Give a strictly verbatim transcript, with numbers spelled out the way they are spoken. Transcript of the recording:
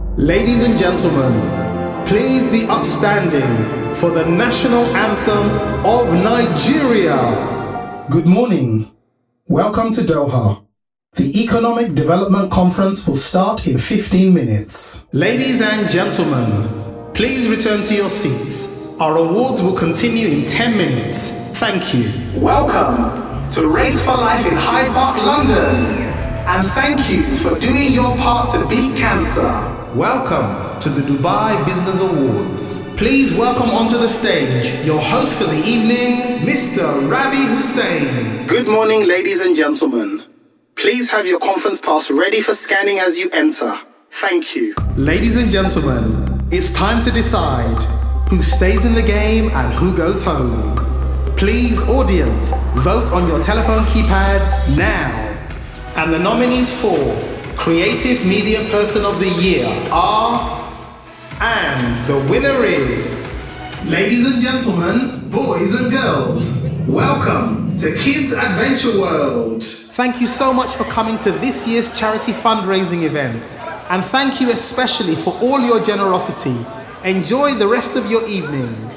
Ladies and gentlemen, please be upstanding for the national anthem of Nigeria. Good morning. Welcome to Doha. The Economic Development Conference will start in fifteen minutes. Ladies and gentlemen, please return to your seats. Our awards will continue in ten minutes. Thank you. Welcome to Race for Life in Hyde Park, London. And thank you for doing your part to beat cancer. Welcome to the Dubai Business Awards. Please welcome onto the stage your host for the evening, Mister Ravi Hussain. Good morning, ladies and gentlemen. Please have your conference pass ready for scanning as you enter. Thank you. Ladies and gentlemen, it's time to decide who stays in the game and who goes home. Please, audience, vote on your telephone keypads now. And the nominees for Creative Media Person of the Year are, and the winner is, ladies and gentlemen, boys and girls, welcome to Kids Adventure World. Thank you so much for coming to this year's charity fundraising event. And thank you especially for all your generosity. Enjoy the rest of your evening.